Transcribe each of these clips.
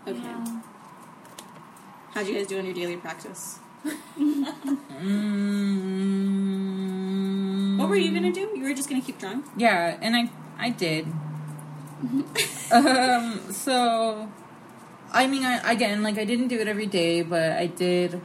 Okay. Yeah. How'd you guys do on your daily practice? What were you gonna do? You were just gonna keep drawing? Yeah, and I did. So, I mean, I didn't do it every day, but I did,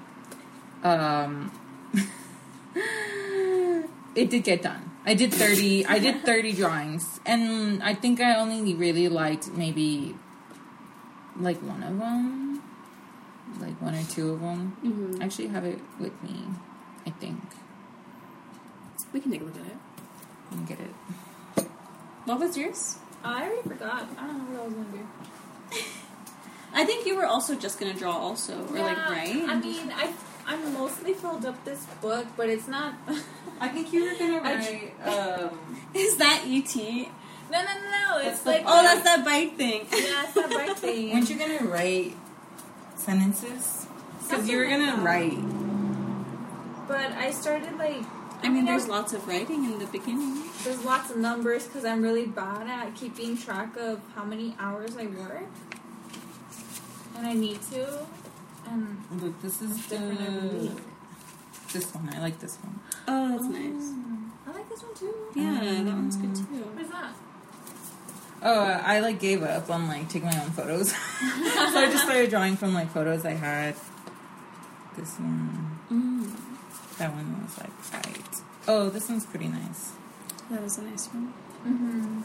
it did get done. I did 30 drawings, and I think I only really liked maybe, like, one of them, like, one or two of them. Mm-hmm. I actually have it with me, I think. We can take a look at it. You can get it. What was yours? I already forgot. I don't know what I was gonna do. I think you were also just gonna draw also, or like, right? I mean, I'm mostly filled up this book, but it's not. I think you were gonna write, Is that E.T.? No. It's like. Oh, that's that bite thing. Yeah, it's that bike thing. Weren't you gonna write sentences? Because you were Something gonna like that. write. But I started like. I mean, there's lots of writing in the beginning. There's lots of numbers because I'm really bad at keeping track of how many hours I work. And I need to. And Look, this is different every week. this one. I like this one. Oh, that's nice. I like this one too. Yeah, that one's good too. What is that? Oh, I like gave up on like taking my own photos, so I just started drawing from like photos I had. This one, that one was like right. Oh, this one's pretty nice. That was a nice one. Mm-hmm.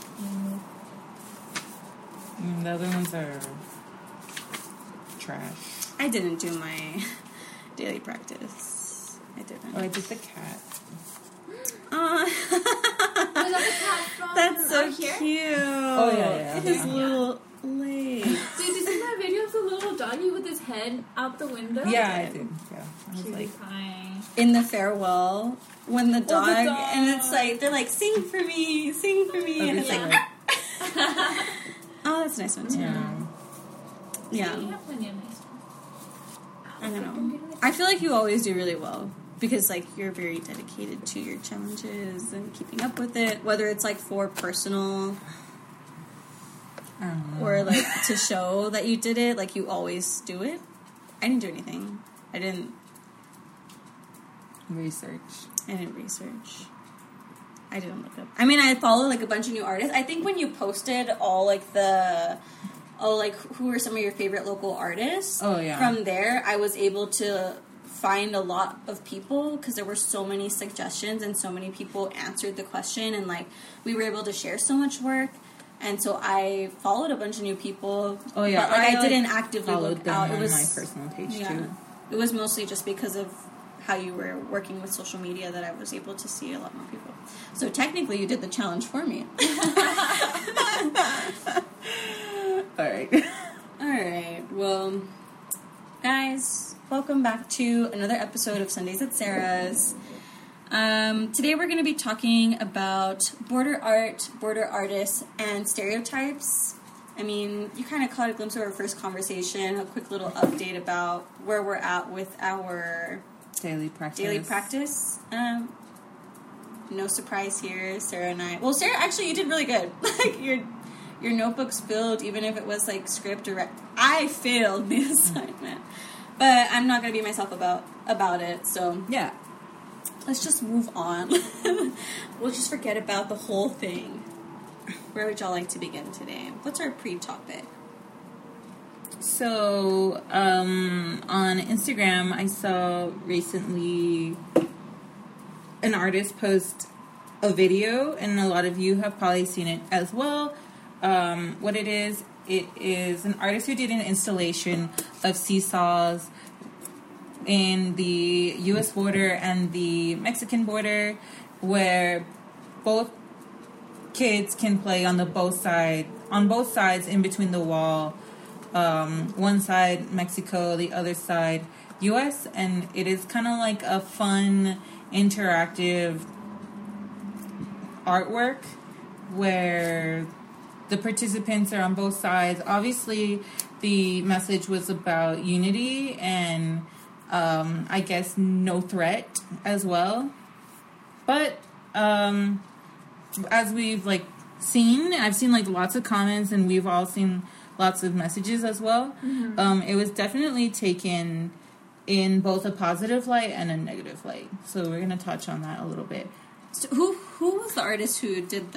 The other ones are trash. I didn't do my daily practice. I didn't. Oh, I did the cat. Was that the cat from That's so out here? cute. Oh, yeah. His little legs. Did you see that video of the little doggy with his head out the window? Yeah, I did. Yeah, I was Cutie like, pie. In the farewell, when the dog, dog. and it's like, they're like, sing for me, and it's Yeah. like, oh, that's a nice one too. yeah. Yeah. You have plenty of nice ones. I don't know. I feel like you always do really well because like you're very dedicated to your challenges and keeping up with it, whether it's like for personal I don't know. or like to show that you did it. Like you always do it. I didn't do anything. I didn't research. I didn't research. I didn't look up. I mean, I follow like a bunch of new artists. I think when you posted all like who are some of your favorite local artists? Oh, yeah. From there, I was able to find a lot of people because there were so many suggestions and so many people answered the question and like we were able to share so much work. And so I followed a bunch of new people. Oh yeah, but, like, I didn't actively followed look them out. on It was my personal page too. It was mostly just because of how you were working with social media that I was able to see a lot more people. So technically, you did the challenge for me. All right. All right. Well, guys, welcome back to another episode of Sundays at Sarah's. Today we're going to be talking about border art, border artists, and stereotypes. I mean, you kind of caught a glimpse of our first conversation, a quick little update about where we're at with our Daily practice. No surprise here, Sarah and I. Well, Sarah, actually, you did really good. Like your notebook's filled, even if it was like script or I failed the assignment, but I'm not gonna be myself about it. So Yeah. let's just move on. We'll just forget about the whole thing. Where would y'all like to begin today? What's our pre-topic? So, on Instagram, I saw recently an artist post a video, and a lot of you have probably seen it as well. What it is an artist who did an installation of seesaws in the U.S. border and the Mexican border, where both kids can play on both sides in between the wall. One side Mexico, the other side U.S., and it is kind of like a fun, interactive artwork where the participants are on both sides. Obviously, the message was about unity and I guess no threat as well. But as we've like seen, I've seen like lots of comments, and we've all seen lots of messages as well. It was definitely taken in both a positive light and a negative light. So we're going to touch on that a little bit. So who was the artist who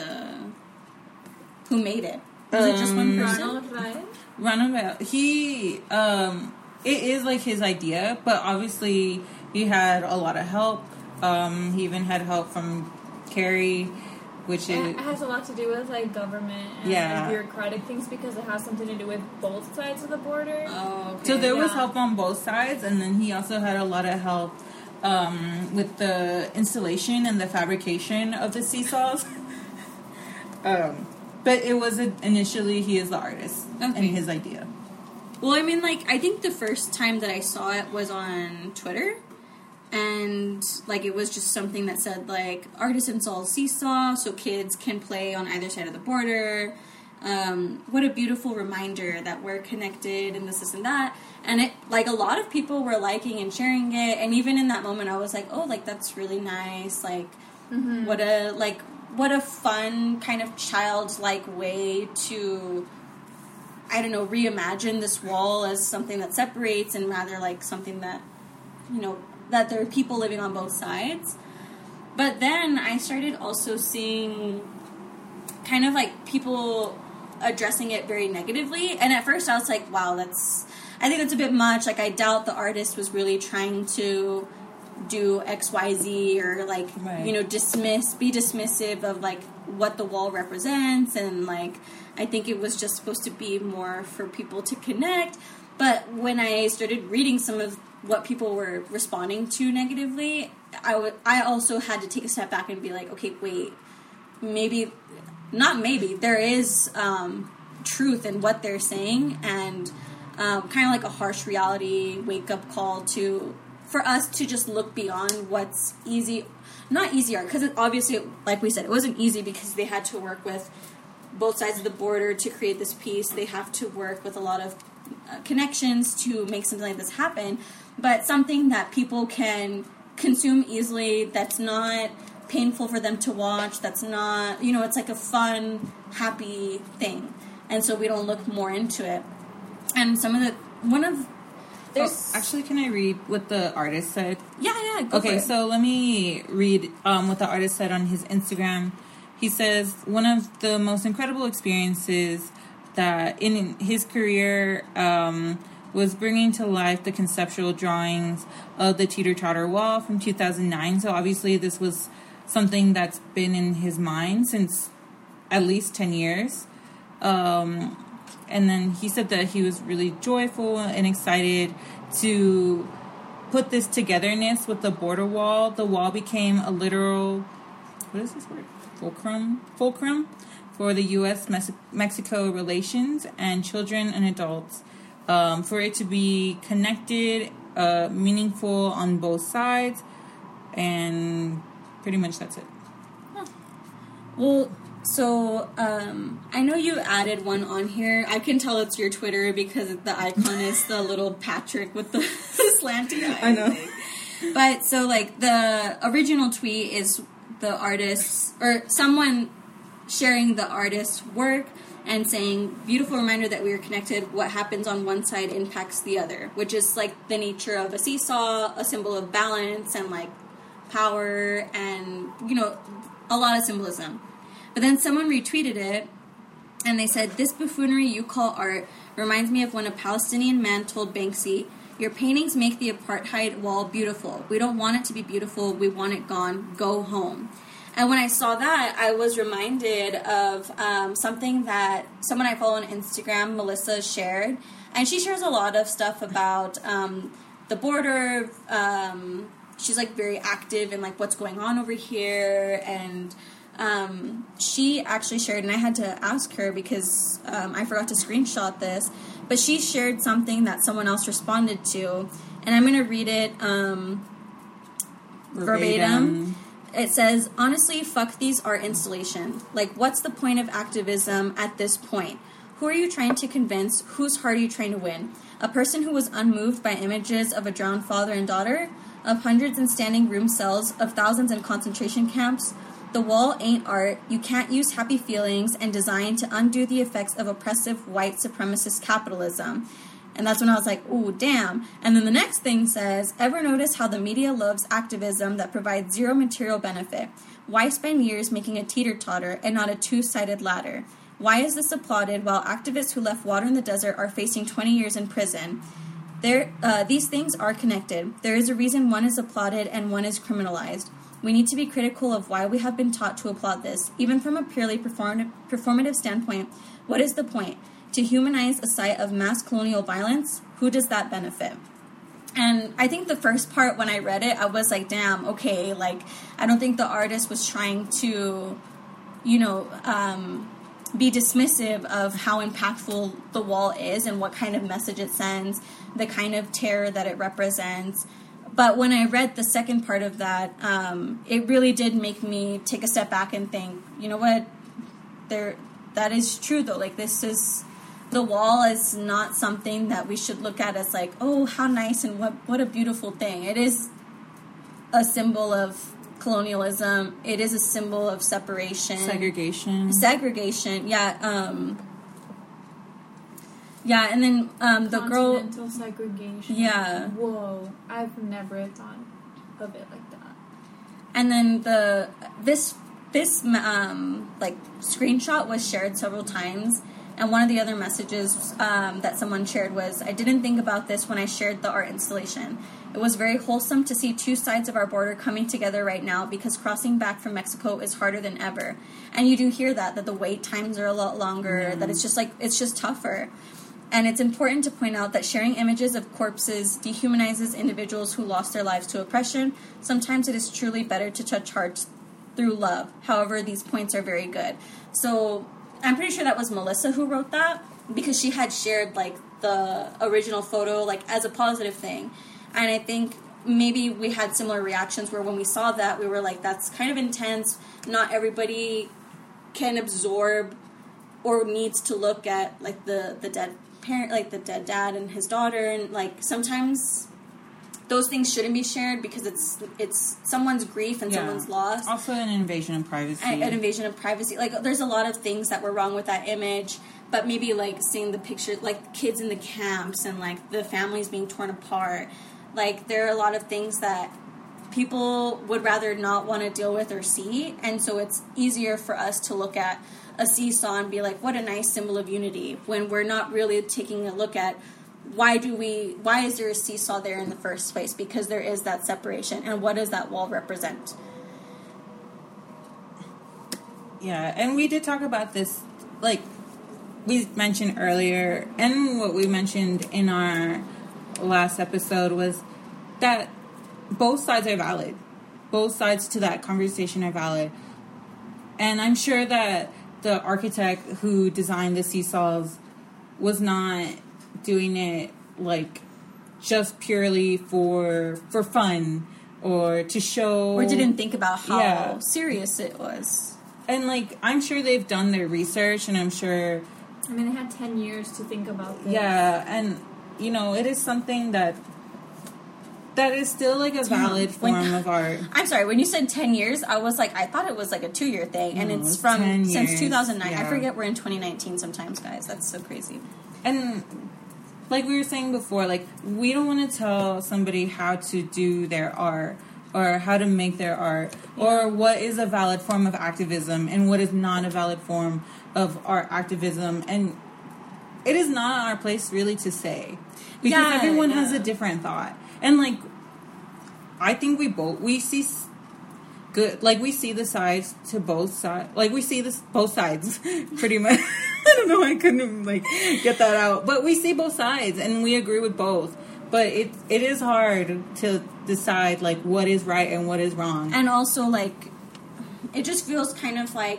made it? Was it just one person? Ronald Ryan? Ronald Ryan. He, it is like his idea, but obviously he had a lot of help. He even had help from Carrie, which it has a lot to do with like government and like, bureaucratic things because it has something to do with both sides of the border. Oh, okay. So there was help on both sides, and then he also had a lot of help with the installation and the fabrication of the seesaws. But it was initially he is the artist and his idea. Well, I mean, like, I think the first time that I saw it was on Twitter. And, like, it was just something that said, like, artist installs seesaw so kids can play on either side of the border. What a beautiful reminder that we're connected and this and that. And, it, like, a lot of people were liking and sharing it. And even in that moment, I was like, oh, like, that's really nice. Like, what a fun kind of childlike way to, I don't know, reimagine this wall as something that separates and rather like something that, you know, that there are people living on both sides. But then I started also seeing kind of like people addressing it very negatively. And at first I was like, wow, I think that's a bit much. Like, I doubt the artist was really trying to do XYZ or like, you know, be dismissive of like what the wall represents. And like, I think it was just supposed to be more for people to connect. But when I started reading some of what people were responding to negatively, I also had to take a step back and be like, okay, wait, there is truth in what they're saying, and kind of like a harsh reality wake-up call for us to just look beyond what's not easy art, because obviously, like we said, it wasn't easy because they had to work with both sides of the border to create this piece. They have to work with a lot of connections to make something like this happen, but something that people can consume easily, that's not painful for them to watch, that's not, you know, it's like a fun, happy thing. And so we don't look more into it. And actually, can I read what the artist said? Yeah, go for it. So let me read what the artist said on his Instagram. He says, one of the most incredible experiences that in his career was bringing to life the conceptual drawings of the Teeter-Totter Wall from 2009. So obviously this was something that's been in his mind since at least 10 years. And then he said that he was really joyful and excited to put this togetherness with the border wall. The wall became a literal, what is this word? Fulcrum for the U.S.-Mexico relations and children and adults. For it to be connected, meaningful on both sides, and pretty much that's it. Huh. Well, so I know you added one on here. I can tell it's your Twitter because the icon is the little Patrick with the slanty eye. I know. But so like the original tweet is the artist's, or someone sharing the artist's work and saying, beautiful reminder that we are connected. What happens on one side impacts the other, which is like the nature of a seesaw, a symbol of balance and like power and, you know, a lot of symbolism. But then someone retweeted it and they said, this buffoonery you call art reminds me of when a Palestinian man told Banksy, your paintings make the apartheid wall beautiful. We don't want it to be beautiful. We want it gone. Go home. And when I saw that, I was reminded of something that someone I follow on Instagram, Melissa, shared. And she shares a lot of stuff about the border. She's like very active in like what's going on over here. And she actually shared, and I had to ask her because I forgot to screenshot this, but she shared something that someone else responded to. And I'm going to read it verbatim. It says, honestly, fuck these art installations. Like, what's the point of activism at this point? Who are you trying to convince? Whose heart are you trying to win? A person who was unmoved by images of a drowned father and daughter, of hundreds in standing room cells, of thousands in concentration camps, The wall ain't art. You can't use happy feelings and design to undo the effects of oppressive white supremacist capitalism. And that's when I was like, ooh, damn. And then the next thing says, ever notice how the media loves activism that provides zero material benefit? Why spend years making a teeter-totter and not a two-sided ladder? Why is this applauded while activists who left water in the desert are facing 20 years in prison? These things are connected. There is a reason one is applauded and one is criminalized. We need to be critical of why we have been taught to applaud this. Even from a purely performative standpoint, what is the point? To humanize a site of mass colonial violence? Who does that benefit? And I think the first part, when I read it, I was like, damn, okay, like, I don't think the artist was trying to, be dismissive of how impactful the wall is and what kind of message it sends, the kind of terror that it represents. But when I read the second part of that, it really did make me take a step back and think, you know what, that is true though. Like, the wall is not something that we should look at as like, oh, how nice and what a beautiful thing. It is a symbol of colonialism. It is a symbol of separation. Segregation, yeah. Yeah, and then the girl... Continental segregation. Yeah. Whoa, I've never thought of it like that. And then this screenshot was shared several times. And one of the other messages that someone shared was, I didn't think about this when I shared the art installation. It was very wholesome to see two sides of our border coming together right now because crossing back from Mexico is harder than ever. And you do hear that the wait times are a lot longer, that it's just tougher. And it's important to point out that sharing images of corpses dehumanizes individuals who lost their lives to oppression. Sometimes it is truly better to touch hearts through love. However, these points are very good. So I'm pretty sure that was Melissa who wrote that, because she had shared like the original photo like as a positive thing. And I think maybe we had similar reactions where when we saw that, we were like, that's kind of intense. Not everybody can absorb or needs to look at like the dead parent, like the dead dad and his daughter, and like sometimes those things shouldn't be shared because it's someone's grief and someone's loss. Also an invasion of privacy. An invasion of privacy. Like, there's a lot of things that were wrong with that image, but maybe, like, seeing the picture, like, kids in the camps and, like, the families being torn apart. Like, there are a lot of things that people would rather not want to deal with or see, and so it's easier for us to look at a seesaw and be like, what a nice symbol of unity, when we're not really taking a look at why is there a seesaw there in the first place? Because there is that separation. And what does that wall represent? Yeah, and we did talk about this, like we mentioned earlier, and what we mentioned in our last episode was that both sides are valid. Both sides to that conversation are valid. And I'm sure that the architect who designed the seesaws was not doing it like just purely for fun or to show, or didn't think about how serious it was. And like, I'm sure they've done their research, and I'm sure, I mean, they had 10 years to think about this. Yeah, and you know, it is something that is still like a valid form of art. I'm sorry, when you said 10 years, I was like, I thought it was like a 2-year thing, and it's from since 2009. Yeah. I forget we're in 2019 sometimes, guys. That's so crazy. And like we were saying before, like, we don't want to tell somebody how to do their art or how to make their art, or what is a valid form of activism and what is not a valid form of art activism. And it is not our place really to say, because everyone has a different thought. And like, I think we see good, like, we see the sides to both sides, like we see both sides pretty much. I don't know, I couldn't like get that out, but we see both sides and we agree with both. But it is hard to decide like what is right and what is wrong. And also, like, it just feels kind of like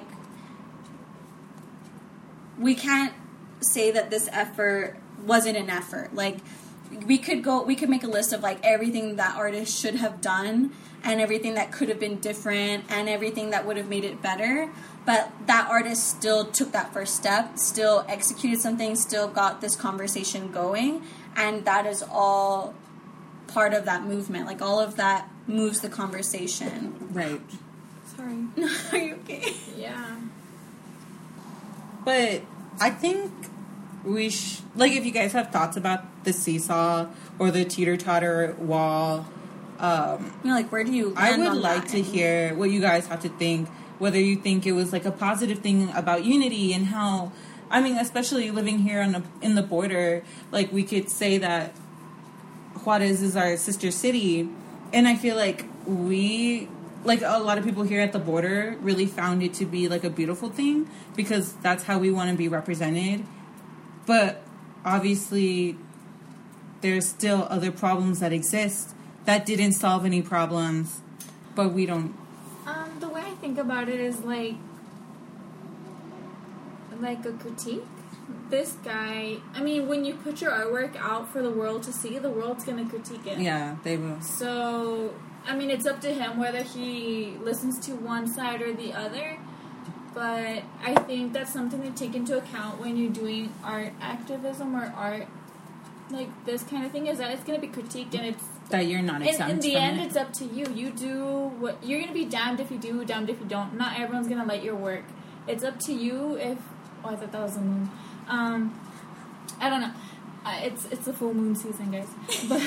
we can't say that this effort wasn't an effort. Like, we could make a list of like everything that artist should have done and everything that could have been different and everything that would have made it better. But that artist still took that first step, still executed something, still got this conversation going. And that is all part of that movement. Like, all of that moves the conversation. Right. Sorry. Are you okay? Yeah. But I think like, if you guys have thoughts about the seesaw or the teeter-totter wall, Like, where do you I land would on like that? to hear what you guys have to think, whether you think it was like a positive thing about unity and how, I mean, especially living here in the border, like, we could say that Juarez is our sister city, and I feel like like, a lot of people here at the border really found it to be like a beautiful thing because that's how we want to be represented. But obviously there's still other problems that exist that didn't solve any problems, but we don't. The way I think about it is like a critique. This guy, I mean, when you put your artwork out for the world to see, the world's gonna critique it. Yeah, they will. So, I mean, it's up to him whether he listens to one side or the other. But I think that's something to take into account when you're doing art activism or art like this kind of thing, is that it's going to be critiqued, and it's That you're not exempt in the from end, it. it's up to you. You do what you're going to be damned if you do, damned if you don't. Not everyone's going to like your work. It's up to you if. Oh, I thought that was a moon. I don't know. It's the full moon season, guys. But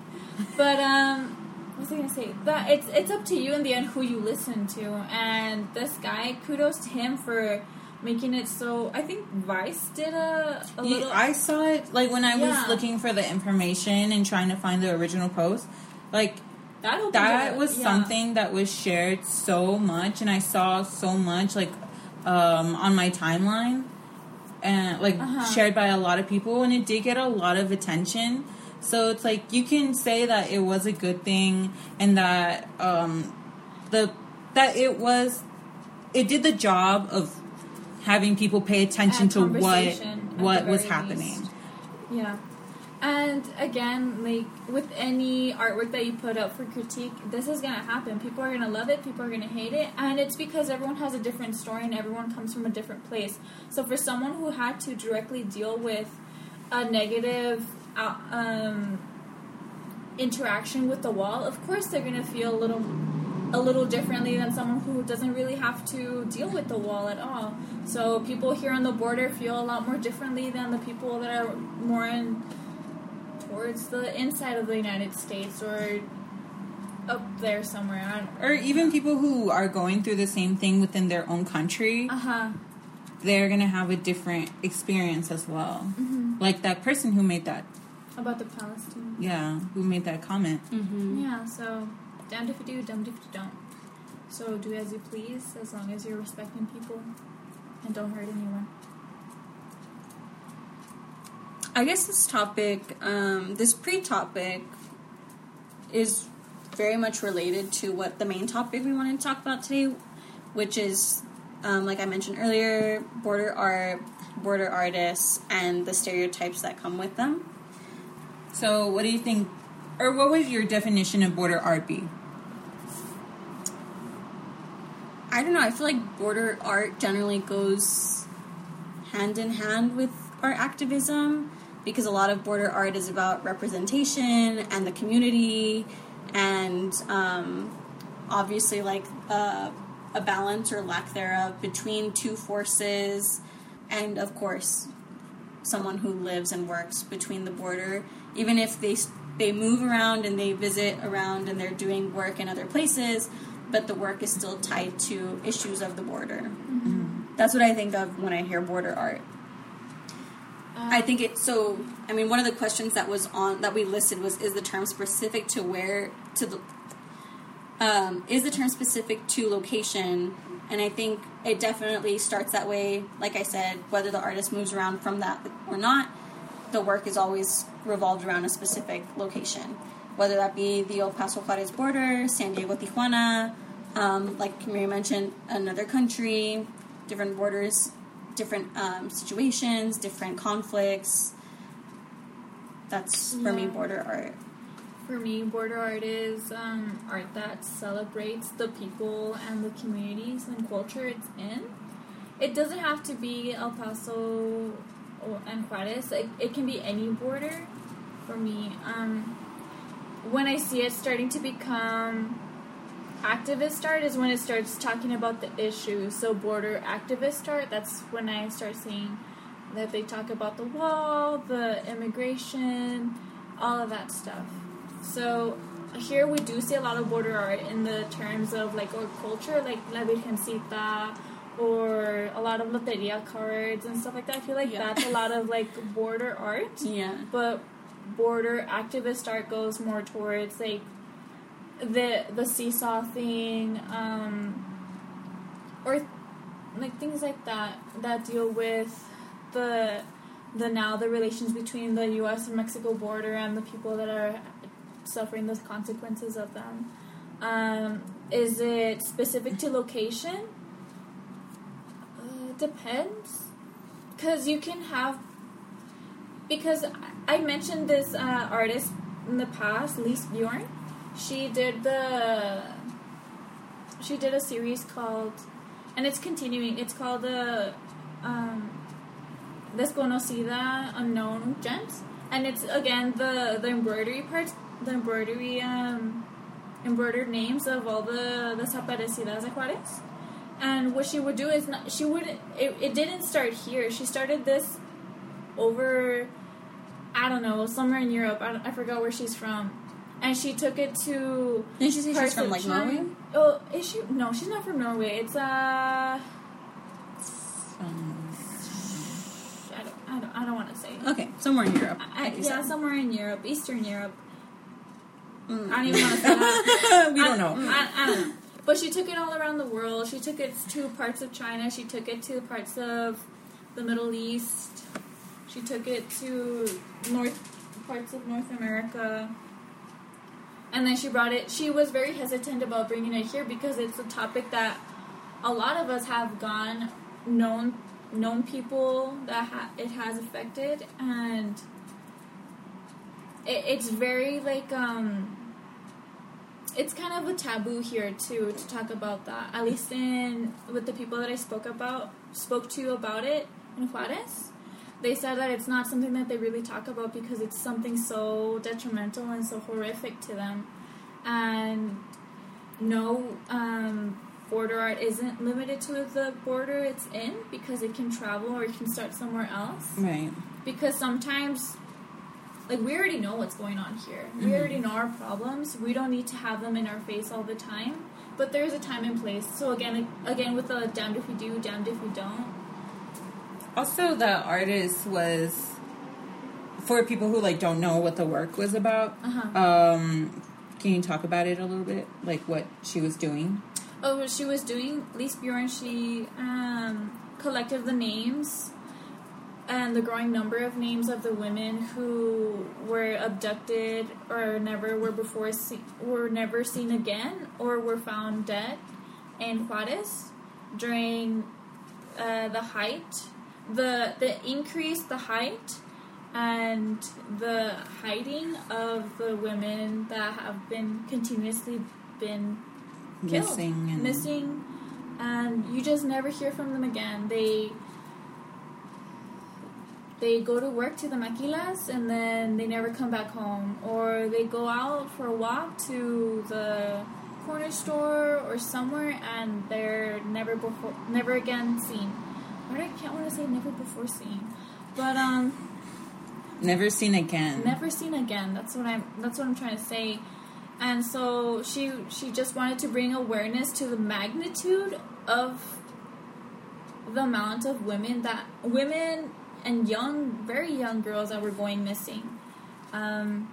what was I gonna say? That it's up to you in the end who you listen to. And this guy, kudos to him for making it so. I think Vice did a little. I saw it like when I was Yeah. looking for the information and trying to find the original post. Like, that was something that was shared so much, and I saw so much like on my timeline, and like shared by a lot of people, and it did get a lot of attention. So it's like you can say that it was a good thing, and that it did the job of having people pay attention to what was happening. Least. Yeah. And again, like with any artwork that you put up for critique, this is gonna happen. People are gonna love it, people are gonna hate it, and it's because everyone has a different story and everyone comes from a different place. So for someone who had to directly deal with a negative interaction with the wall, of course they're gonna feel a little differently than someone who doesn't really have to deal with the wall at all. So people here on the border feel a lot more differently than the people that are more towards the inside of the United States or up there somewhere. Or even people who are going through the same thing within their own country. They're going to have a different experience as well. Mm-hmm. Like that person who made that. About the Palestinians. Yeah, who made that comment. Mm-hmm. Yeah, so damned if you do, damned if you don't. So do as you please, as long as you're respecting people and don't hurt anyone. I guess this topic, this pre-topic, is very much related to what the main topic we wanted to talk about today, which is, like I mentioned earlier, border art, border artists, and the stereotypes that come with them. So what do you think, or what would your definition of border art be? I don't know, I feel like border art generally goes hand in hand with art activism, because a lot of border art is about representation and the community, and obviously like a balance or lack thereof between two forces, and of course someone who lives and works between the border, even if they move around and they visit around and they're doing work in other places, but the work is still tied to issues of the border. Mm-hmm. That's what I think of when I hear border art. I think it's so. I mean, one of the questions that we listed was: is the term specific to is the term specific to location? And I think it definitely starts that way. Like I said, whether the artist moves around from that or not, the work is always revolved around a specific location. Whether that be the El Paso Juarez border, San Diego, Tijuana, like Maria mentioned, another country, different borders, different situations, different conflicts. That's, for me, border art. For me, border art is art that celebrates the people and the communities and culture it's in. It doesn't have to be El Paso and Juarez. It can be any border for me. When I see it starting to become activist art is when it starts talking about the issue. So border activist art, that's when I start seeing that they talk about the wall, the immigration, all of that stuff. So here we do see a lot of border art in the terms of like our culture, like La Virgencita, or a lot of loteria cards and stuff like that. I feel like that's a lot of like border art. Yeah. But border activist art goes more towards like the seesaw thing, or like things like that deal with the relations between the U.S. and Mexico border and the people that are suffering the consequences of them. Is it specific to location? Depends, because you can have, because I mentioned this artist in the past, Lise Bjorn. She did a series called, and it's continuing, it's called Desconocida, Unknown Gems, and it's again the embroidery parts, the embroidered names of all the desaparecidas de Juárez. And what she would do is it didn't start here. She started this over, I don't know, somewhere in Europe. I forgot where she's from. And she took it to... Didn't she say she's from, like, Norway? Oh, is she? No, she's not from Norway. It's, I don't want to say. Okay, somewhere in Europe. Somewhere in Europe. Eastern Europe. I don't even want to say that. We don't know. I don't know. But she took it all around the world. She took it to parts of China. She took it to parts of the Middle East. She took it to parts of North America. And then she brought it. She was very hesitant about bringing it here because it's a topic that a lot of us have known people that it has affected, and it's very like it's kind of a taboo here too to talk about that. At least with the people that I spoke to about it in Juárez, they said that it's not something that they really talk about because it's something so detrimental and so horrific to them. And no, border art isn't limited to the border it's in, because it can travel or it can start somewhere else. Right. Because sometimes, like, we already know what's going on here. We already know our problems. We don't need to have them in our face all the time. But there's a time and place. So again with the damned if we do, damned if we don't. Also, the artist was, for people who like don't know what the work was about. Can you talk about it a little bit, like what she was doing? Oh, what she was doing, Lise Bjorn, she collected the names and the growing number of names of the women who were abducted or were never seen again or were found dead in Juárez during the height, the increase, the height, and the hiding of the women that have been continuously been killed, missing, and you just never hear from them again. They go to work to the maquilas and then they never come back home, or they go out for a walk to the corner store or somewhere and they're never again seen. I can't want to say never before seen, but never seen again. Never seen again. That's what I'm trying to say. And so she just wanted to bring awareness to the magnitude of the amount of women and very young girls that were going missing. Some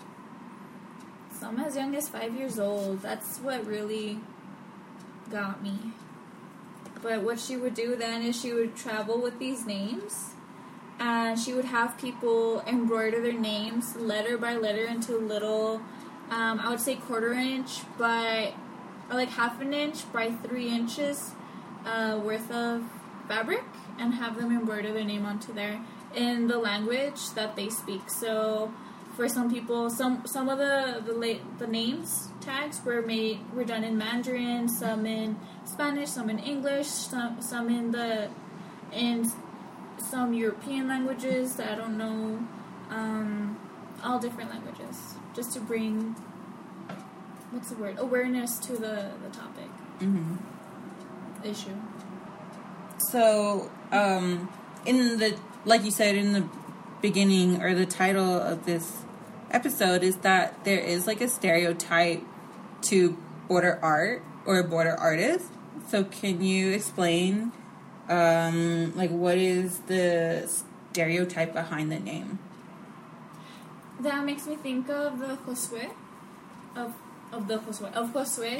as young as 5 years old. That's what really got me. But what she would do then is she would travel with these names, and she would have people embroider their names letter by letter into little, I would say 1/4 inch by, or like 1/2 inch by 3 inches worth of fabric, and have them embroider their name onto there in the language that they speak. So for some people, some of the names tags were done in Mandarin, some in Spanish, some in English, some in some European languages that I don't know, all different languages, just to bring what's the word? Awareness to the topic. Mm-hmm. Issue. So, like you said in the beginning, or the title of this episode, is that there is like a stereotype to border art or border artists. So can you explain, like, what is the stereotype behind the name? That makes me think of the Josue, of Josue.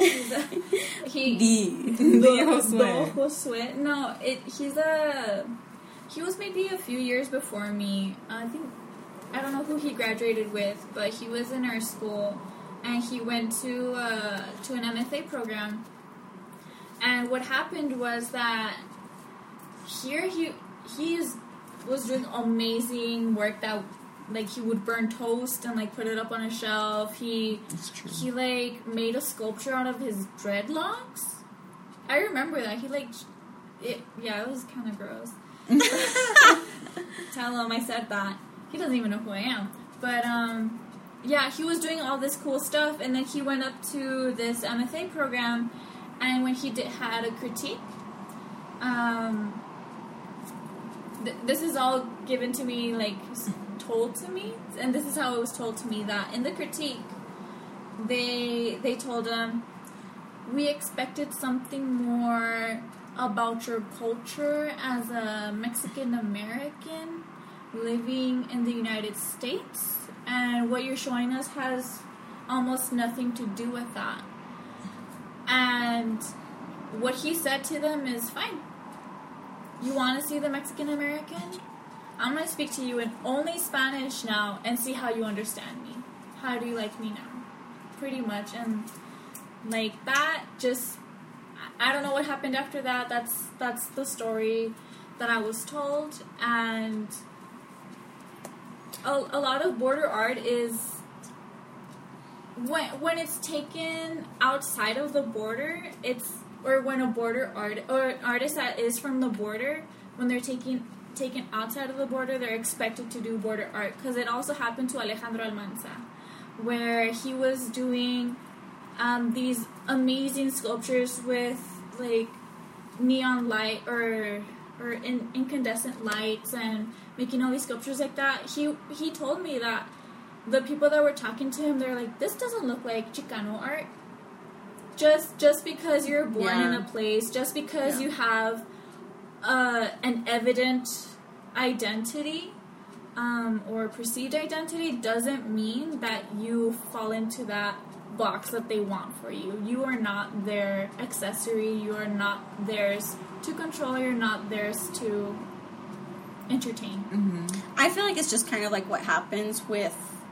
Josue. No, he was maybe a few years before me. I don't know who he graduated with, but he was in our school, and he went to an MFA program. And what happened was that here he was doing amazing work that, like, he would burn toast and, like, put it up on a shelf. He like made a sculpture out of his dreadlocks. I remember that. It was kind of gross. Tell him I said that. He doesn't even know who I am. But he was doing all this cool stuff, and then he went up to this MFA program, and when he had a critique, this is all given to me, like, told to me, and this is how it was told to me, that in the critique they told him, we expected something more about your culture as a Mexican American living in the United States, and what you're showing us has almost nothing to do with that. And what he said to them is, fine, you want to see the Mexican American? I'm going to speak to you in only Spanish now and see how you understand me. How do you like me now? Pretty much. And, like, that just, I don't know what happened after that. That's the story that I was told. And a lot of border art is, when it's taken outside of the border, or when a border art or an artist that is from the border, when they're taken outside of the border, they're expected to do border art. Because it also happened to Alejandro Almanza, where he was doing these amazing sculptures with, like, neon light or incandescent lights, and making all these sculptures like that. He told me that the people that were talking to him, they're like, this doesn't look like Chicano art. Just because you're born in a place, just because you have an evident identity or perceived identity, doesn't mean that you fall into that box that they want for you. You are not their accessory. You are not theirs to control. You're not theirs to entertain. Mm-hmm. I feel like it's just kind of like what happens with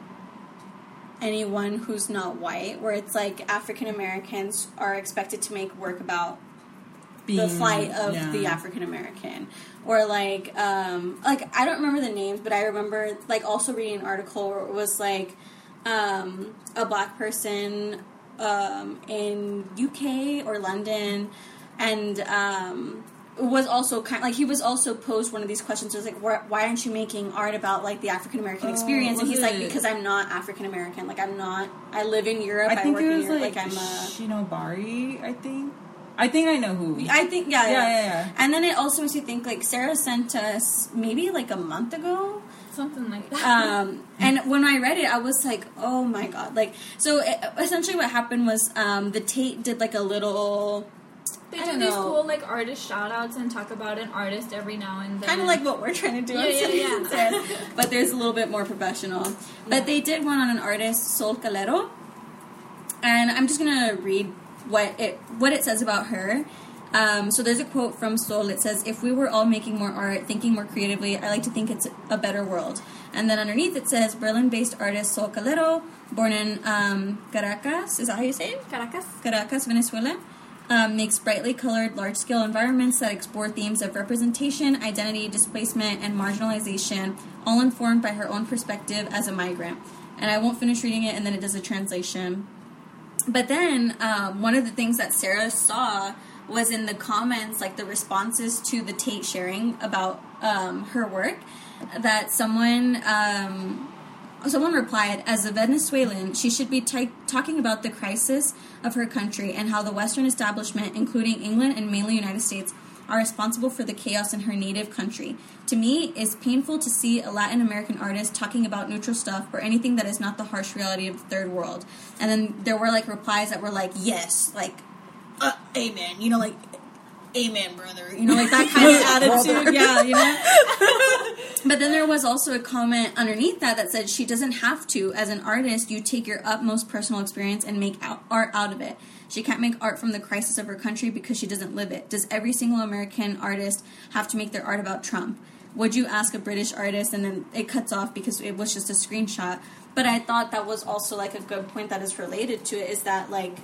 anyone who's not white, where it's like African Americans are expected to make work about the plight of the African American, or like I don't remember the names, but I remember, like, also reading an article where it was like a black person in UK or London, and was also kind of, like, he was also posed one of these questions. It was like, why aren't you making art about, like, the African American experience? And he's like, because I'm not African American. Like, I live in Europe. I work in Europe. Like I'm Shinobari, I think I know who. I think, yeah. And then it also makes you think, like, Sarah sent us maybe like a month ago, something like that. And when I read it, I was like, oh my god. Like, so essentially what happened was the Tate did like a little, they do these cool, like, artist shout-outs and talk about an artist every now and then. Kind of like what we're trying to do. Yeah. But there's a little bit more professional. But they did one on an artist, Sol Calero. And I'm just going to read what it says about her. So there's a quote from Sol. It says, if we were all making more art, thinking more creatively, I like to think it's a better world. And then underneath it says, Berlin-based artist Sol Calero, born in Caracas. Is that how you say it? Caracas, Venezuela. Makes brightly colored, large-scale environments that explore themes of representation, identity, displacement, and marginalization, all informed by her own perspective as a migrant. And I won't finish reading it, and then it does a translation. But then one of the things that Sarah saw was in the comments, like the responses to the Tate sharing about her work, that someone someone replied, as a Venezuelan, she should be talking about the crisis of her country and how the Western establishment, including England and mainly United States, are responsible for the chaos in her native country. To me, it's painful to see a Latin American artist talking about neutral stuff or anything that is not the harsh reality of the third world. And then there were, like, replies that were like, yes, like, amen, you know, like, amen, brother, you know, like that kind of attitude, yeah, you know. But then there was also a comment underneath that said she doesn't have to. As an artist, you take your utmost personal experience and make art out of it. She can't make art from the crisis of her country because she doesn't live it. Does every single American artist have to make their art about Trump? Would you ask a British artist? And then it cuts off because it was just a screenshot. But I thought that was also, like, a good point that is related to it, is that, like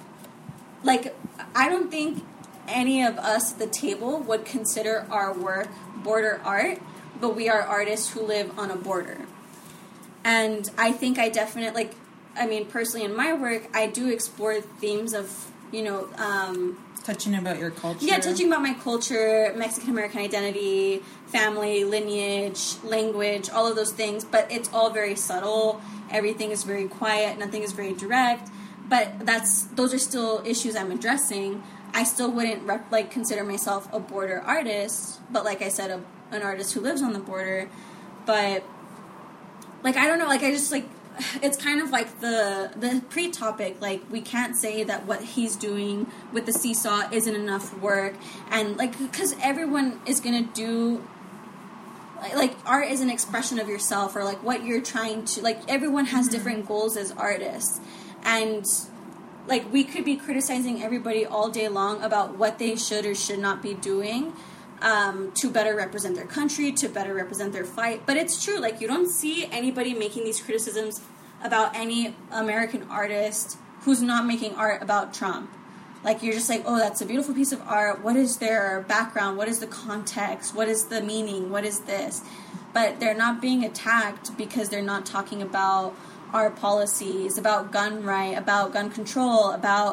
I don't think any of us at the table would consider our work border art, but we are artists who live on a border. And I think I definitely, like, I mean, personally in my work, I do explore themes of, you know, touching about your culture. Yeah, touching about my culture, Mexican-American identity, family, lineage, language, all of those things. But it's all very subtle. Everything is very quiet. Nothing is very direct. But those are still issues I'm addressing. I still wouldn't, consider myself a border artist. But like I said, an artist who lives on the border. But, like, I don't know. Like, I just, like, it's kind of like the pre-topic, like, we can't say that what he's doing with the seesaw isn't enough work, and, like, because everyone is going to do, like, art is an expression of yourself, or, like, what you're trying to, like, everyone has different goals as artists, and, like, we could be criticizing everybody all day long about what they should or should not be doing, to better represent their country, to better represent their fight. But it's true, like, you don't see anybody making these criticisms about any American artist who's not making art about Trump. Like, you're just like, oh, that's a beautiful piece of art. What is their background? What is the context? What is the meaning? What is this? But they're not being attacked because they're not talking about our policies, about gun right, about gun control, about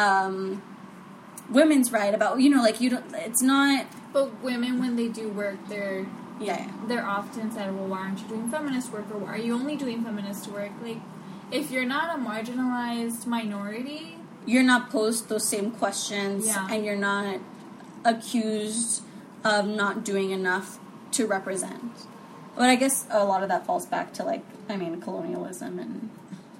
women's right, about, you know, like, you don't, it's not. But women, when they do work, they're often said, well, why aren't you doing feminist work, or why are you only doing feminist work? Like, if you're not a marginalized minority, you're not posed those same questions, and you're not accused of not doing enough to represent. But I guess a lot of that falls back to, like, I mean, colonialism and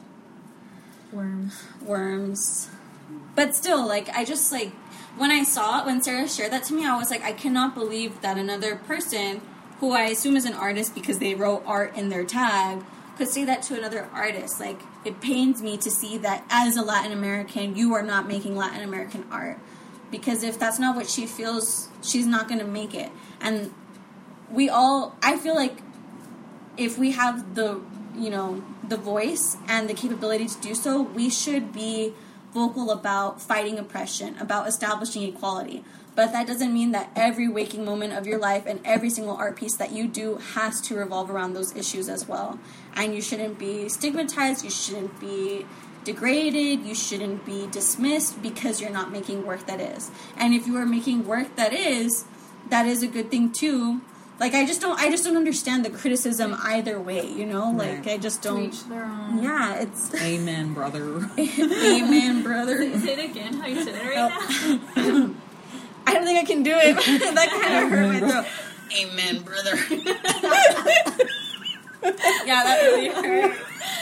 worms. But still, like, I just, like, when Sarah shared that to me, I was like, I cannot believe that another person, who I assume is an artist because they wrote art in their tag, could say that to another artist. Like, it pains me to see that as a Latin American, you are not making Latin American art. Because if that's not what she feels, she's not going to make it. And I feel like if we have the voice and the capability to do so, we should be vocal about fighting oppression, about establishing equality. But that doesn't mean that every waking moment of your life and every single art piece that you do has to revolve around those issues as well. And you shouldn't be stigmatized, you shouldn't be degraded, you shouldn't be dismissed because you're not making work that is. And if you are making work that is a good thing too. Like, I just don't understand the criticism either way, you know? Like, I just don't. To each their own. Yeah, it's. Amen, brother. Amen, brother. Say it again, how you said it right now. I don't think I can do it. That kind of hurt my throat. Amen, brother. Yeah, that really hurt.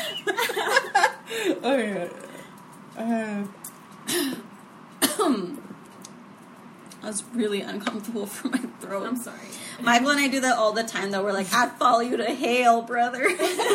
I was really uncomfortable for my throat. I'm sorry. Michael and I do that all the time, though. We're like, I'd follow you to hell, brother.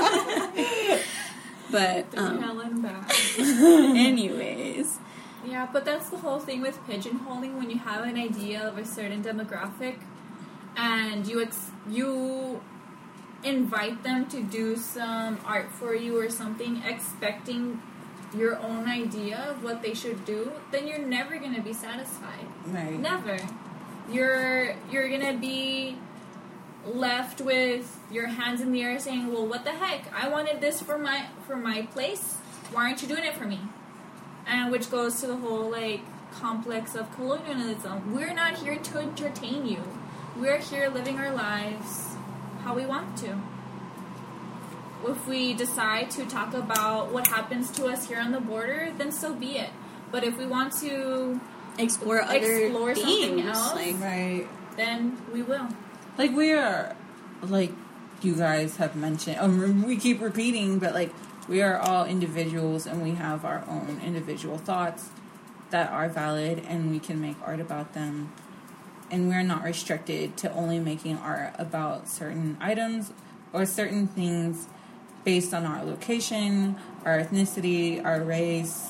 But, hell and back. anyways. Yeah, but that's the whole thing with pigeonholing. When you have an idea of a certain demographic and you invite them to do some art for you or something, expecting your own idea of what they should do, then you're never going to be satisfied. Right. Never. You're going to be left with your hands in the air saying, well, what the heck? I wanted this for my place. Why aren't you doing it for me? And which goes to the whole, like, complex of colonialism. We're not here to entertain you. We're here living our lives how we want to. if we decide to talk about what happens to us here on the border, then so be it. But if we want to explore something things, else, Right. then we will. Like, we are, like you guys have mentioned, we keep repeating, but, like, we are all individuals and we have our own individual thoughts that are valid and we can make art about them. And we're not restricted to only making art about certain items or certain things based on our location, our ethnicity, our race,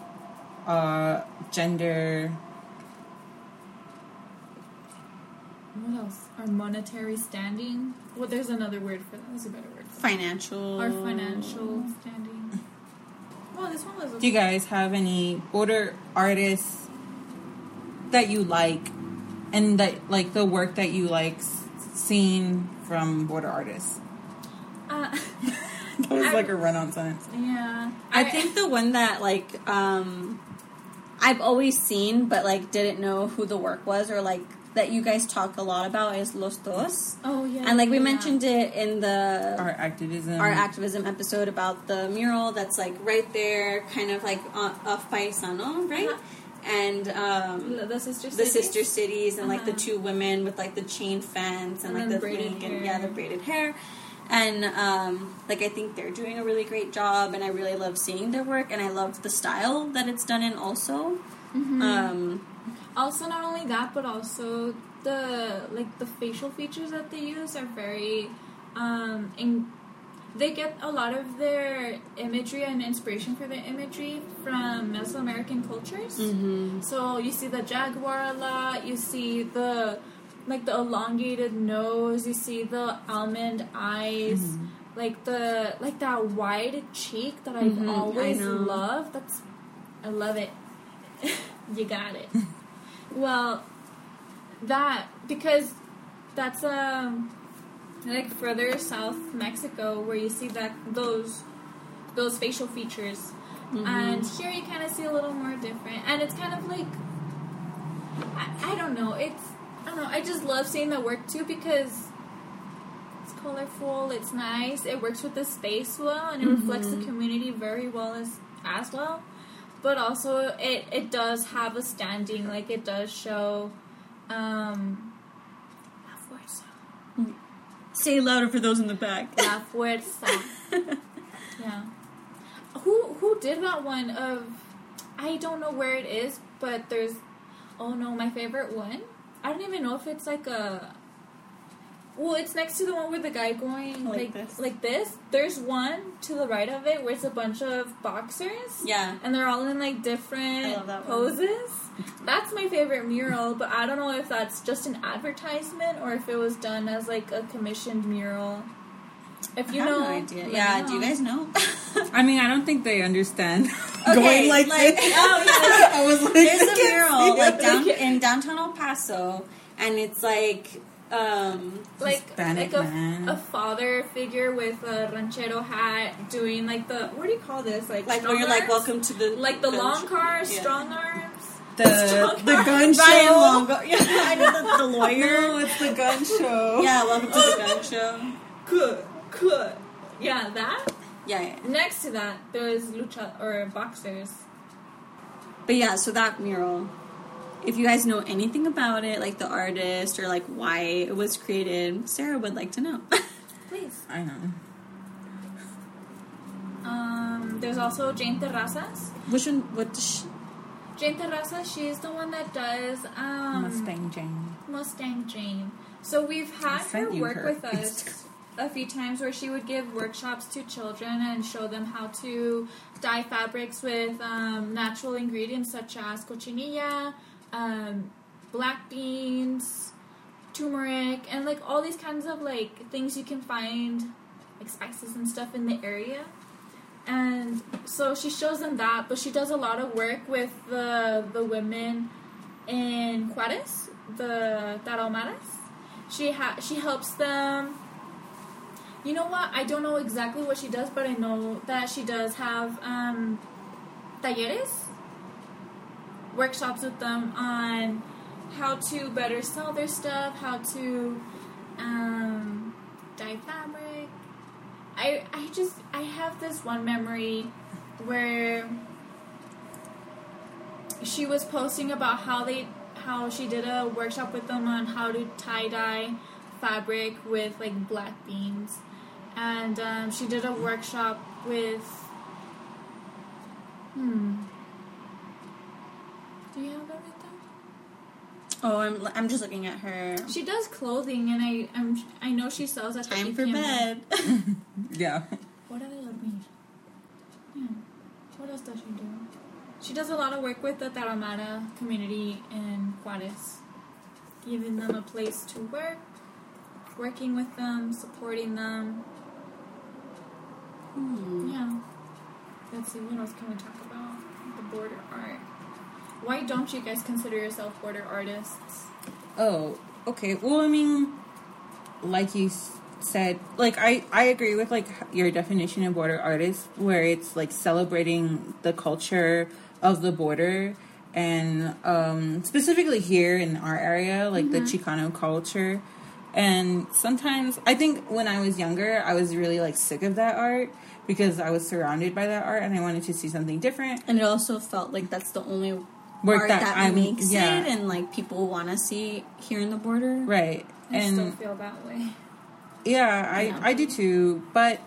gender. What else? Our monetary standing. Well, there's another word for that. There's a better word for that. financial. Our financial standing. Well, this one was. Do you guys have any border artists that you like and that, like, the work that you like seen from border artists? That was like a run-on sentence. Yeah. I think the one that like I've always seen but like didn't know who the work was, or like that you guys talk a lot about, is Los Dos. Oh yeah. And like we yeah. mentioned it in the Art activism episode about the mural that's like right there, kind of like off Paisano, right? Uh-huh. And the sister cities. the sister cities, and like the Uh-huh. two women with like the chain fence and like then the braided pink and hair. the braided hair. And like I think they're doing a really great job, and I really love seeing their work, and I love the style that it's done in also. Mm-hmm. Also, not only that, but also the facial features that they use are very they get a lot of their imagery and inspiration for their imagery from Mesoamerican cultures. Mm-hmm. So you see the jaguar a lot, you see the elongated nose, you see the almond eyes, like that wide cheek that I've always loved. I love it. You got it. Well, because that's like further south Mexico where you see that those facial features, and here you kind of see a little more different, and it's kind of like I don't know. I just love seeing the work too because it's colorful, it's nice, it works with the space well, and it reflects the community very well as well. But also, it does have a standing, like it does show. La fuerza. Say it louder for those in the back. La fuerza. Yeah. Who did that one of? I don't know where it is, but there's. Oh no, my favorite one. I don't even know if it's like a. Well, it's next to the one with the guy going like this. There's one to the right of it where it's a bunch of boxers. Yeah. And they're all in like different poses. That's my favorite mural, but I don't know if that's just an advertisement or if it was done as like a commissioned mural. If you know, no idea. Yeah, do you guys know? I mean, I don't think they understand Okay, going like this. Oh yeah, I was like, there's I a can't mural see it. in downtown El Paso, and it's like Hispanic man. a father figure with a ranchero hat doing like the, what do you call this, like where you're like, welcome to the the long gun car, show. strong arms. The gun Ryan show. Longo. Yeah, I know the lawyer. No, it's the gun show. Yeah, welcome to the gun show. Good. Yeah, that. Yeah. Next to that, there's lucha or boxers. But yeah, so that mural, if you guys know anything about it, like the artist or like why it was created, Sarah would like to know. Please. I know. There's also Jane Terrazas. Which one? Jane Terrazas, she's the one that does Mustang Jane. So we've had her work with us a few times where she would give workshops to children and show them how to dye fabrics with natural ingredients such as cochinilla, black beans, turmeric, and like all these kinds of like things you can find, like spices and stuff in the area. And so she shows them that, but she does a lot of work with the women in Juarez, the Tarahumaras. She helps them. You know what? I don't know exactly what she does, but I know that she does have talleres, workshops with them on how to better sell their stuff, how to dye fabric, I have this one memory where she was posting about how she did a workshop with them on how to tie-dye fabric with like black beans, and she did a workshop with do you have that right there? Oh, I'm just looking at her. She does clothing, and I know she sells at Time the for bed. Yeah. What does that mean? Yeah. What else does she do? She does a lot of work with the Tarahumara community in Juarez, giving them a place to work, working with them, supporting them. Yeah. Let's see, what else can we talk about? The border art. Why don't you guys consider yourself border artists? Oh, okay. Well, I mean, like you said, like I agree with like your definition of border artist, where it's like celebrating the culture of the border, and specifically here in our area, like the Chicano culture. And sometimes I think when I was younger, I was really like sick of that art because I was surrounded by that art and I wanted to see something different. And it also felt like that's the only Work art that makes it, and like people want to see here in the border. Right. I still feel that way. Yeah, I do too. But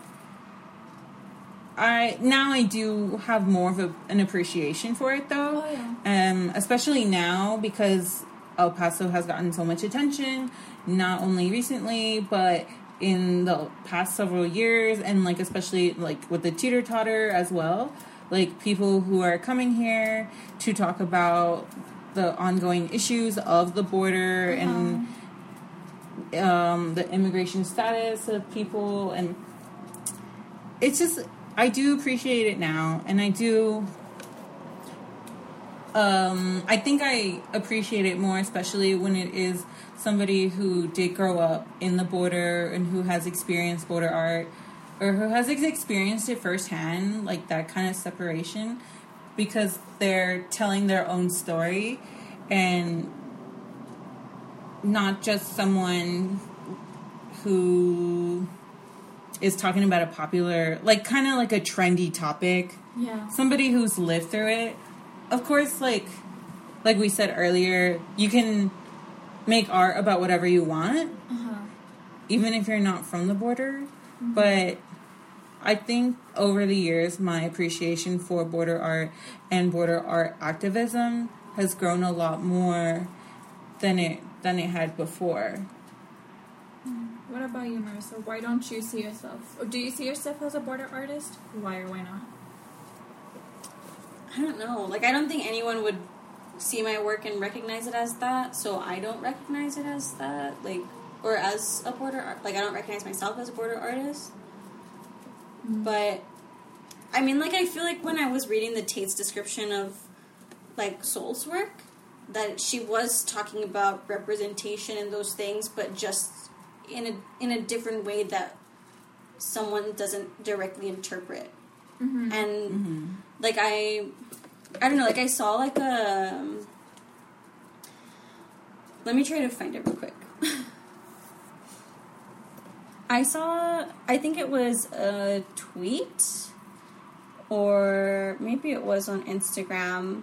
I do have more of an appreciation for it though. Oh, yeah. Especially now because El Paso has gotten so much attention, not only recently, but in the past several years, and like especially like with the teeter totter as well. Like people who are coming here to talk about the ongoing issues of the border and the immigration status of people, and it's just I do appreciate it now, and I do. I think I appreciate it more, especially when it is somebody who did grow up in the border and who has experienced border art, or who has experienced it firsthand, like that kind of separation, because they're telling their own story and not just someone who is talking about a popular, like kind of like a trendy topic. Yeah. Somebody who's lived through it. Of course, like we said earlier, you can make art about whatever you want, even if you're not from the border. But I think over the years, my appreciation for border art and border art activism has grown a lot more than it had before. What about you, Marissa? Why don't you see yourself, or do you see yourself as a border artist? Why or why not? I don't know. Like, I don't think anyone would see my work and recognize it as that, so I don't recognize it as that, like, or as a border art. Like, I don't recognize myself as a border artist. But, I mean, like, I feel like when I was reading the Tate's description of, like, Soul's work, that she was talking about representation and those things, but just in a different way that someone doesn't directly interpret. And like I don't know, like I saw like a let me try to find it real quick. I think it was a tweet, or maybe it was on Instagram.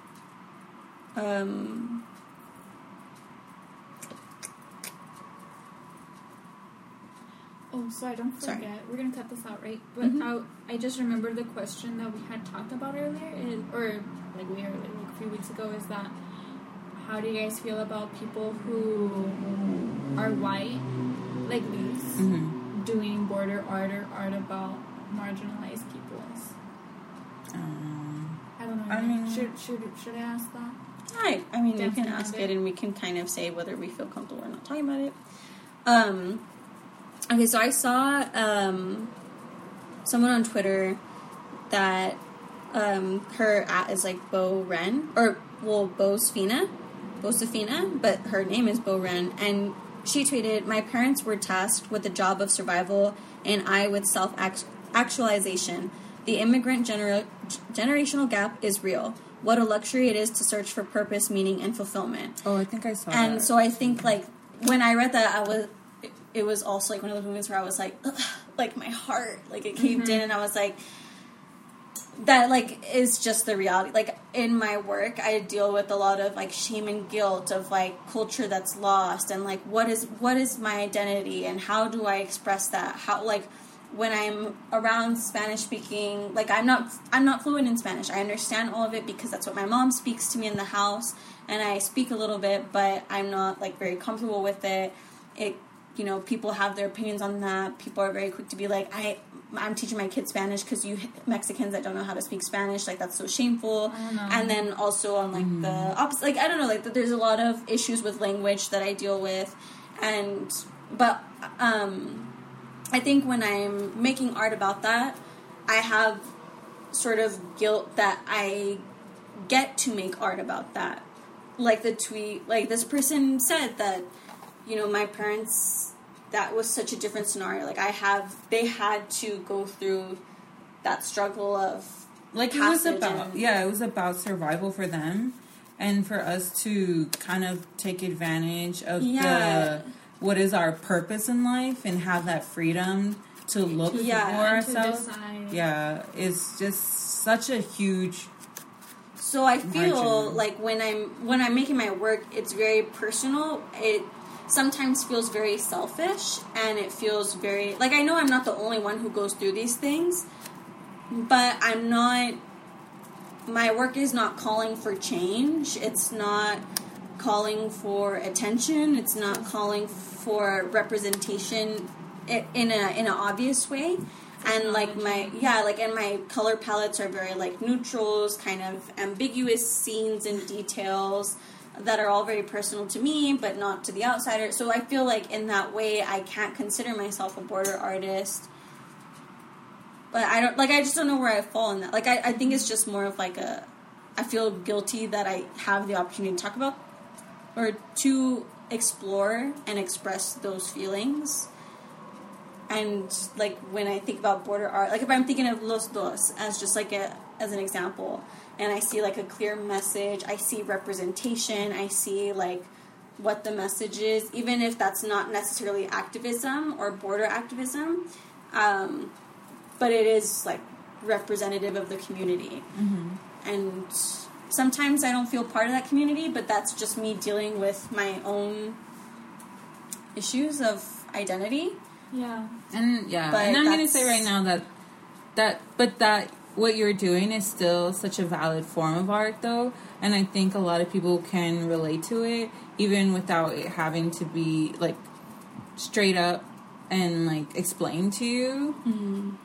Oh, sorry, don't forget. Sorry. We're going to cut this out, right? But I just remembered the question that we had talked about earlier, or like we heard like a few weeks ago, is that how do you guys feel about people who are white, like these, doing border art or art about marginalized peoples? I don't know. I mean, should I ask that? I mean, we can Definitely. ask it, and we can kind of say whether we feel comfortable or not talking about it. Okay, so I saw someone on Twitter that her at is like Bo Ren, or well, Bosefina, but her name is Bo Ren, and she tweeted, "My parents were tasked with the job of survival, and I with self-actualization. The immigrant generational gap is real. What a luxury it is to search for purpose, meaning, and fulfillment." Oh, I think I saw that. And so I think, like, when I read that, it was also, like, one of those moments where I was like, ugh, like, my heart, like, it caved in, and I was like, that, like, is just the reality. Like, in my work, I deal with a lot of, like, shame and guilt of, like, culture that's lost, and, like, what is my identity, and how do I express that? How, like, when I'm around Spanish-speaking, like, I'm not fluent in Spanish. I understand all of it because that's what my mom speaks to me in the house, and I speak a little bit, but I'm not, like, very comfortable with it. You know, people have their opinions on that. People are very quick to be like, I'm teaching my kids Spanish because you Mexicans that don't know how to speak Spanish, like, that's so shameful. And then also on, like, the opposite, like, I don't know, like, there's a lot of issues with language that I deal with, but I think when I'm making art about that, I have sort of guilt that I get to make art about that. Like the tweet, like, this person said that, you know, my parents, that was such a different scenario. Like, they had to go through that struggle of, like, it was about survival for them, and for us to kind of take advantage of what is our purpose in life and have that freedom to look for ourselves. It's just such a huge. So I feel like when I'm making my work, it's very personal. It sometimes feels very selfish, and it feels very, like, I know I'm not the only one who goes through these things, but my work is not calling for change. It's not calling for attention. It's not calling for representation in an obvious way. And, like, and my color palettes are very, like, neutrals, kind of ambiguous scenes and details that are all very personal to me, but not to the outsider. So I feel like in that way, I can't consider myself a border artist. But I just don't know where I fall in that. Like, I think it's just more of, like, I feel guilty that I have the opportunity to talk about, or to explore and express those feelings. And, like, when I think about border art, like, if I'm thinking of Los Dos as just, like, as an example, and I see, like, a clear message, I see representation, I see, like, what the message is, even if that's not necessarily activism or border activism, but it is, like, representative of the community. And sometimes I don't feel part of that community, but that's just me dealing with my own issues of identity. Yeah. And I'm going to say right now that what you're doing is still such a valid form of art, though, and I think a lot of people can relate to it, even without it having to be, like, straight up and, like, explained to you.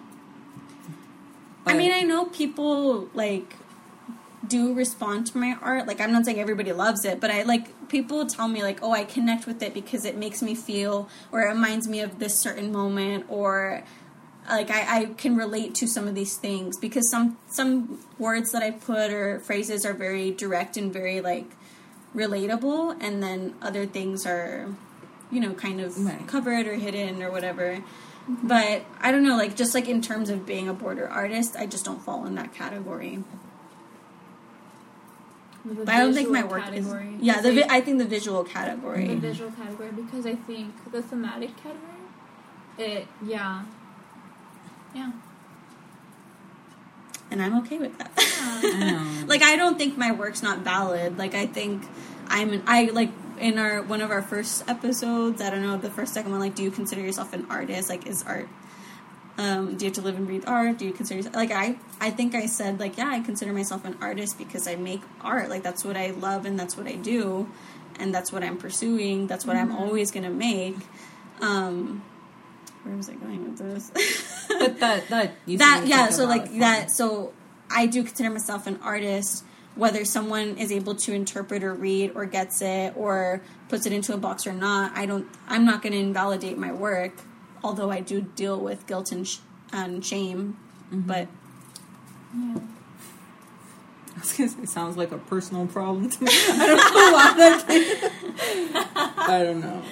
I mean, I know people, like, do respond to my art. Like, I'm not saying everybody loves it, but people tell me, like, oh, I connect with it because it makes me feel, or it reminds me of this certain moment, or, like, I can relate to some of these things, because some words that I put or phrases are very direct and very, like, relatable, and then other things are, you know, kind of covered or hidden or whatever. But I don't know, like, just, like, in terms of being a border artist, I just don't fall in that category. But I don't think my work category. Is... I think the visual category. The visual category, because I think the thematic category, Yeah. And I'm okay with that. Yeah. Like, I don't think my work's not valid. Like, I think in one of our first episodes, I don't know, the first, second one, like, do you consider yourself an artist? Like, is art... do you have to live and breathe art? Do you consider yourself... Like, I think I said, like, yeah, I consider myself an artist because I make art. Like, that's what I love and that's what I do. And that's what I'm pursuing. That's what I'm always going to make. Where was I going with this? But so I do consider myself an artist, whether someone is able to interpret or read or gets it or puts it into a box or not. I'm not going to invalidate my work, although I do deal with guilt and shame. But I was going to say, it sounds like a personal problem to me. I don't know why I don't know.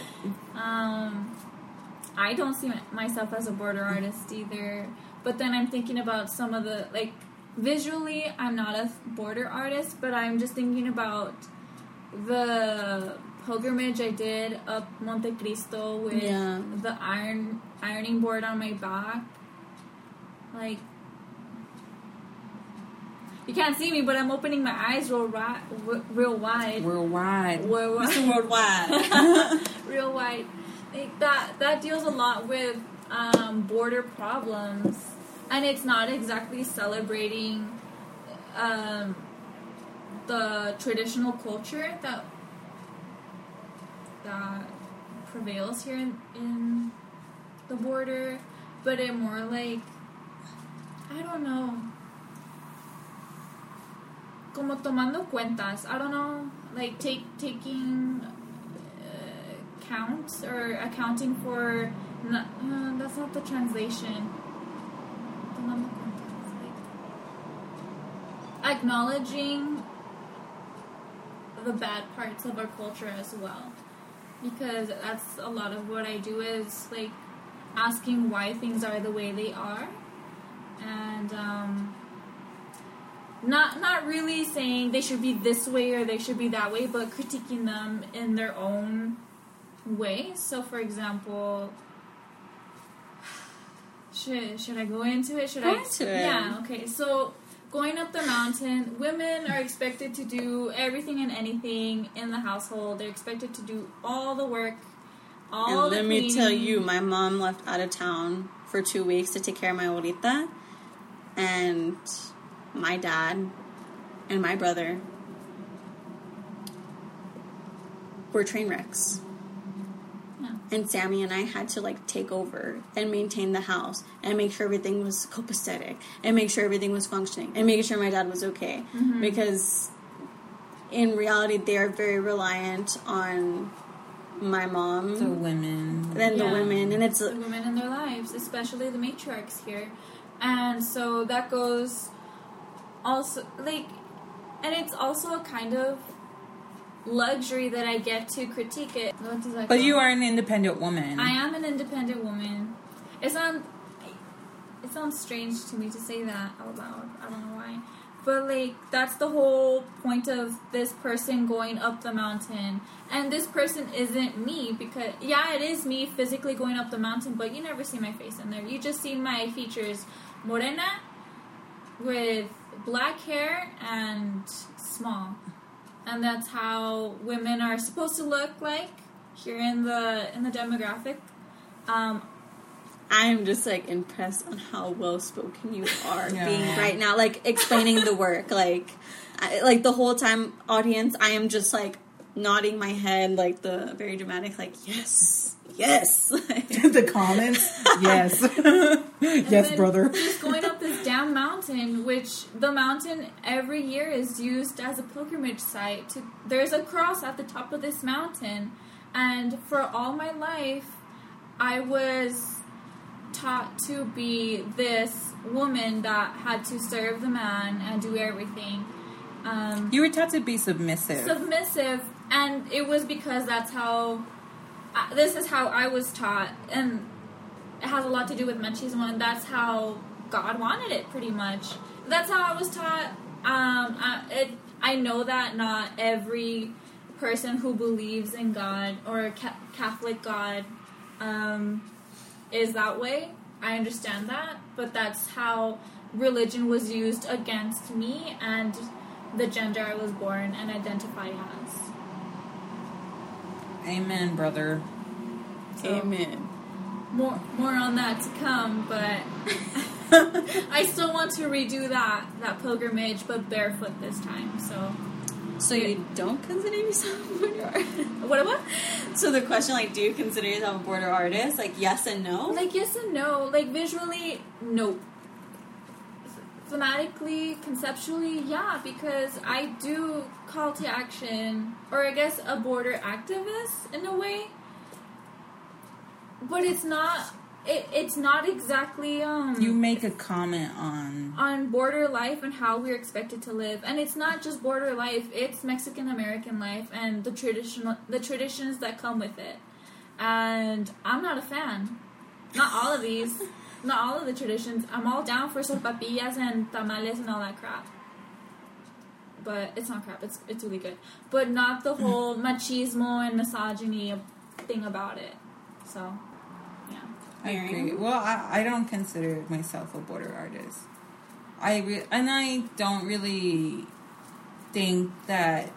I don't see myself as a border artist either. But then I'm thinking about some of the, like, visually, I'm not a border artist, but I'm just thinking about the pilgrimage I did up Monte Cristo with the iron ironing board on my back. Like, you can't see me, but I'm opening my eyes real wide. Worldwide. Mr. Worldwide. Real wide. Like, that deals a lot with border problems, and it's not exactly celebrating the traditional culture that prevails here in the border, but it more like, I don't know, como tomando cuentas, I don't know, like taking counts or accounting for, that's not the translation. Tomando cuentas, like acknowledging the bad parts of our culture as well, because that's a lot of what I do, is like asking why things are the way they are, and not really saying they should be this way or they should be that way, but critiquing them in their own way. So, for example, should I go into it? Go into it. Yeah. Okay. So, going up the mountain, women are expected to do everything and anything in the household. They're expected to do all the work, all and the let cleaning. me tell you, my mom left out of town for 2 weeks to take care of my abuelita, and my dad and my brother were train wrecks. Yeah. And Sammy and I had to like take over and maintain the house and make sure everything was copacetic and make sure everything was functioning and making sure my dad was okay. Mm-hmm. Because in reality, they are very reliant on my mom. The women. Then the women. And it's the women in their lives, especially the matriarchs here. And so that goes also, like, and it's also a kind of luxury that I get to critique it. What does that But call? you are an independent woman. I am an independent woman. It sounds strange to me to say that out loud. I don't know why. But, like, that's the whole point of this person going up the mountain. And this person isn't me, because, yeah, it is me physically going up the mountain, but you never see my face in there. You just see my features morena, with black hair, and small. And that's how women are supposed to look like here in the demographic. I'm just like impressed on how well spoken you are Yeah. being right now, like explaining the work, like the whole time, audience, I am just like nodding my head, like the very dramatic, like yes. The comments, yes, yes, then brother. Just going up this damn mountain, which the mountain every year is used as a pilgrimage site. There's a cross at the top of this mountain, and for all my life, I was taught to be this woman that had to serve the man and do everything. You were taught to be submissive. And it was because that's how. This is how I was taught, and it has a lot to do with machismo, and that's how God wanted it, pretty much. That's how I was taught. I know that not every person who believes in God or Catholic God is that way. I understand that, but that's how religion was used against me and the gender I was born and identify as. Amen, brother. So, Amen. More on that to come, but I still want to redo that pilgrimage, but barefoot this time. So you don't consider yourself a border artist? What? So the question, like, do you consider yourself a border artist? Like, yes and no? Like, yes and no. Like, visually, no. Thematically, conceptually, yeah, because I do call to action, or I guess a border activist in a way. But it's not. It's not exactly. You make a comment on border life and how we're expected to live, and it's not just border life; it's Mexican American life and the traditions that come with it. And I'm not a fan. Not all of these. Not all of the traditions. I'm all down for sopapillas and tamales and all that crap. But it's not crap. It's really good. But not the whole machismo and misogyny thing about it. So, yeah. I agree. Well, I don't consider myself a border artist. And I don't really think that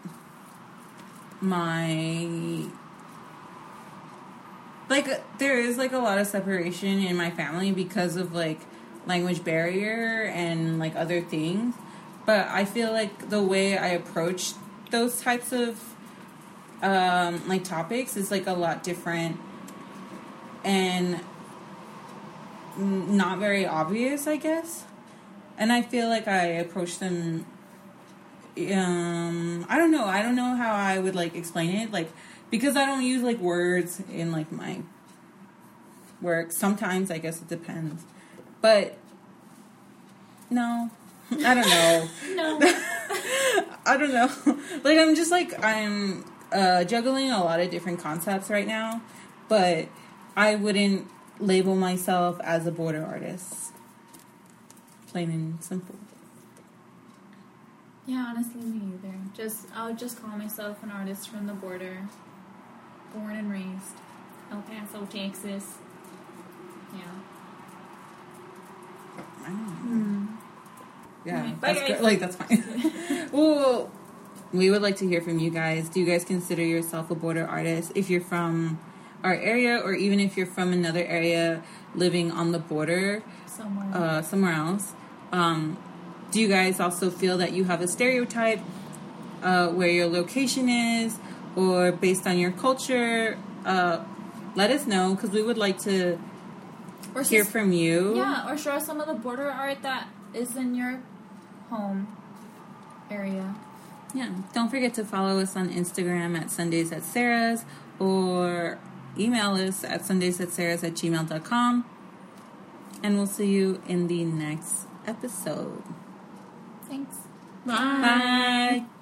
there is like a lot of separation in my family because of like language barrier and like other things. But I feel like the way I approach those types of like topics is like a lot different and not very obvious, I guess. And I feel like I approach them I don't know how I would like explain it, like, because I don't use like words in like my work. Sometimes, I guess it depends, but no, I don't know. No. I don't know. Like, I'm juggling a lot of different concepts right now, but I wouldn't label myself as a border artist. Plain and simple. Yeah, honestly, me either. I would just call myself an artist from the border. Born and raised. El Paso, Texas. Yeah. Yeah, Right. Bye, that's guys. good. Like, that's fine. Well, we would like to hear from you guys. Do you guys consider yourself a border artist? If you're from our area, or even if you're from another area living on the border, somewhere else, do you guys also feel that you have a stereotype where your location is, or based on your culture? Let us know, because we would like to hear from you. Yeah, or show us some of the border art that is in your home area. Yeah, don't forget to follow us on Instagram at Sundays at Sarah's, or email us at sundaysatSarahs@gmail.com. And we'll see you in the next episode. Thanks. Bye.